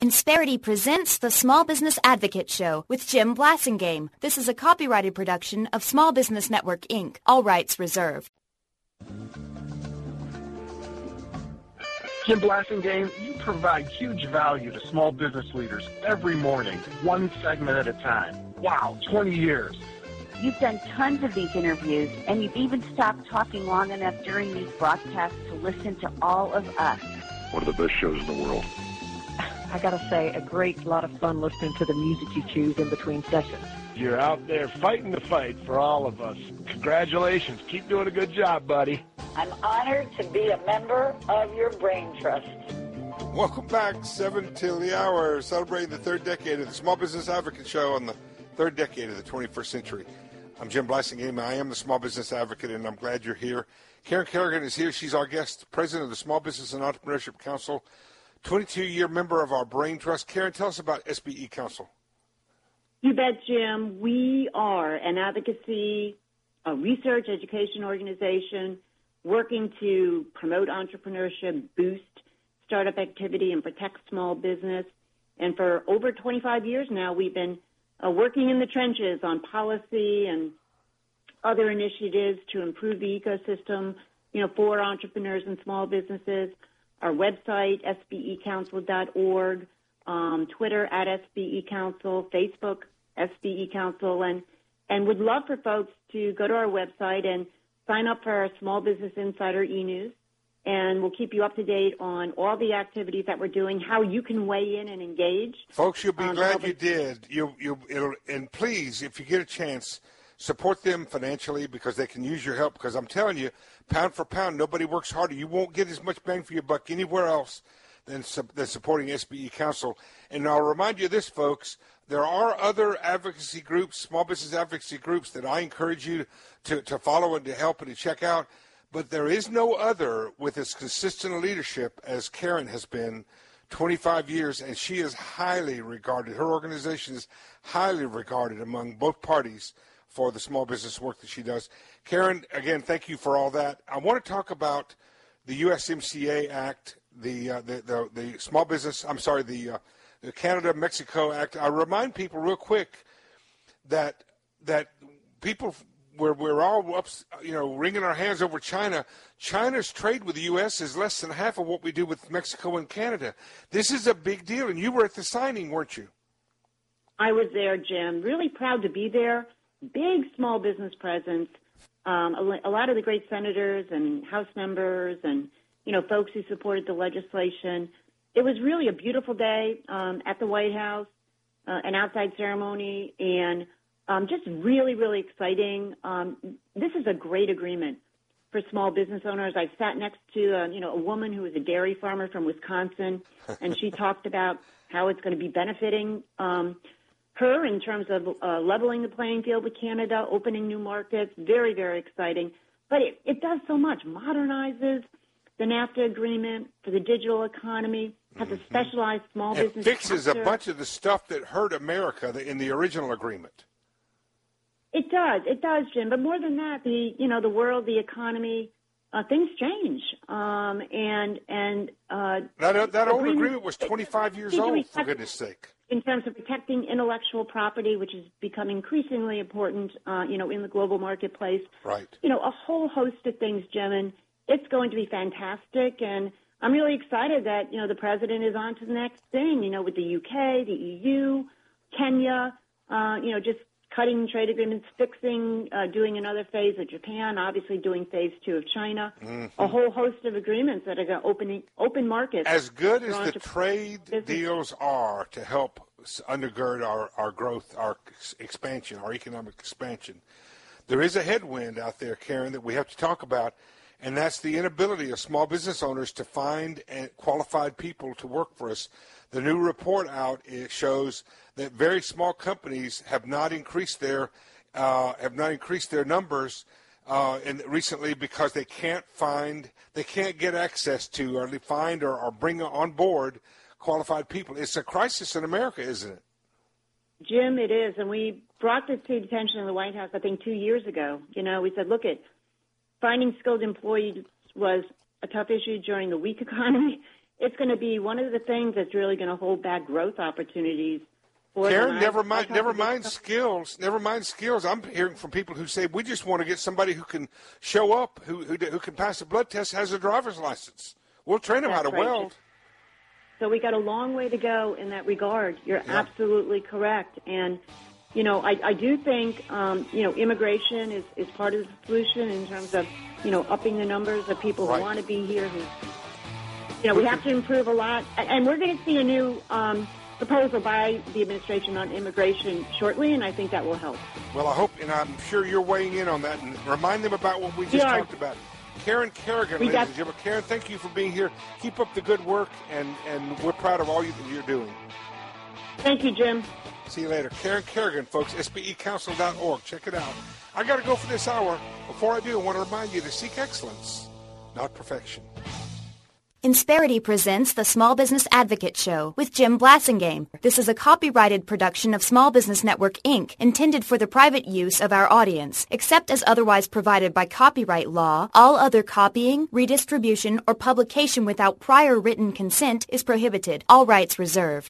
Insperity presents the Small Business Advocate Show with Jim Blasingame. This is a copyrighted production of Small Business Network, Inc., all rights reserved. Jim Blasingame, you provide huge value to small business leaders every morning, one segment at a time. Wow, 20 years. You've done tons of these interviews, and you've even stopped talking long enough during these broadcasts to listen to all of us. One of the best shows in the world. I gotta say, a great lot of fun listening to the music you choose in between sessions. You're out there fighting the fight for all of us. Congratulations. Keep doing a good job, buddy. I'm honored to be a member of your Brain Trust. Welcome back, 7 till the hour, celebrating the third decade of the Small Business Advocate Show on the third decade of the 21st century. I'm Jim Blasingame. I am the Small Business Advocate, and I'm glad you're here. Karen Kerrigan is here. She's our guest, president of the Small Business and Entrepreneurship Council, 22-year member of our Brain Trust. Karen, tell us about SBE Council. You bet, Jim. We are an advocacy, a research education organization working to promote entrepreneurship, boost startup activity, and protect small business. And for over 25 years now, we've been working in the trenches on policy and other initiatives to improve the ecosystem, for entrepreneurs and small businesses. Our website, sbecouncil.org, Twitter @SBECouncil, Facebook, SBE Council, and would love for folks to go to our website and sign up for our Small Business Insider e-news, and we'll keep you up to date on all the activities that we're doing, how you can weigh in and engage. Folks, you'll be glad you did. And please, if you get a chance, support them financially because they can use your help. Because I'm telling you, pound for pound, nobody works harder. You won't get as much bang for your buck anywhere else than supporting SBE Council. And I'll remind you of this, folks. There are other advocacy groups, small business advocacy groups, that I encourage you to follow and to help and to check out. But there is no other with as consistent leadership as Karen has been 25 years, and she is highly regarded. Her organization is highly regarded among both parties for the small business work that she does. Karen, again, thank you for all that. I want to talk about the USMCA Act, the small business, the Canada-Mexico Act. I remind people real quick that people, we're all up, wringing our hands over China. China's trade with the U.S. is less than half of what we do with Mexico and Canada. This is a big deal, and you were at the signing, weren't you? I was there, Jim. Really proud to be there. Big small business presence. A lot of the great senators and House members and, folks who supported the legislation. It was really a beautiful day at the White House, an outside ceremony, and just really, really exciting. This is a great agreement for small business owners. I sat next to, a woman who was a dairy farmer from Wisconsin, and she talked about how it's going to be benefiting her in terms of leveling the playing field with Canada, opening new markets. Very, very exciting. But it does so much. Modernizes the NAFTA agreement for the digital economy, has a specialized small business. It fixes chapter. A bunch of the stuff that hurt America in the original agreement. It does, Jim. But more than that, the world, the economy, things change. That old agreement was 25 years old, for goodness sake. In terms of protecting intellectual property, which is becoming increasingly important, in the global marketplace. Right. A whole host of things, Jim, and it's going to be fantastic. And I'm really excited that, the president is on to the next thing, with the UK, the EU, Kenya, just cutting trade agreements, fixing, doing another phase of Japan, obviously doing phase 2 of China, a whole host of agreements that are going to open markets. As good as the trade deals are to help undergird our growth, our expansion, our economic expansion, there is a headwind out there, Karen, that we have to talk about, and that's the inability of small business owners to find qualified people to work for us. The new report out, it shows that very small companies have not increased their numbers recently because they can't get access to or find or bring on board qualified people. It's a crisis in America, isn't it? Jim, it is, and we brought this to the attention of the White House, I think, 2 years ago. We said, look, finding skilled employees was a tough issue during the weak economy. it's going to be one of the things that's really going to hold back growth opportunities. Karen, never mind skills. Never mind skills. I'm hearing from people who say we just want to get somebody who can show up, who can pass a blood test, has a driver's license. We'll train them how to weld. So we got a long way to go in that regard. You're absolutely correct. And, you know, I do think, you know, immigration is part of the solution in terms of, you know, upping the numbers of people who want to be here. Who, you know, we have to improve a lot. And we're going to see a new proposal by the administration on immigration shortly, and I think that will help. Well, I hope, and I'm sure you're weighing in on that, and remind them about what we just talked about. Karen Kerrigan, ladies and gentlemen. Karen, thank you for being here. Keep up the good work, and we're proud of all you're doing. Thank you, Jim. See you later. Karen Kerrigan, folks, SBEcouncil.org. Check it out. I got to go for this hour. Before I do, I want to remind you to seek excellence, not perfection. Insperity presents the Small Business Advocate Show with Jim Blasingame. This is a copyrighted production of Small Business Network, Inc., intended for the private use of our audience. Except as otherwise provided by copyright law, all other copying, redistribution, or publication without prior written consent is prohibited. All rights reserved.